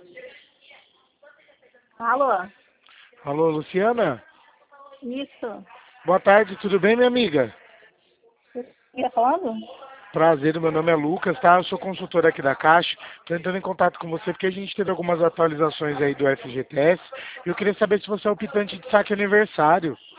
Alô? Alô, Luciana? Isso. Boa tarde, tudo bem, minha amiga? Você está falando? Prazer, meu nome é Lucas, tá? Eu sou consultor aqui da Caixa. Estou entrando em contato com você porque a gente teve algumas atualizações aí do FGTS e eu queria saber se você é optante de saque aniversário.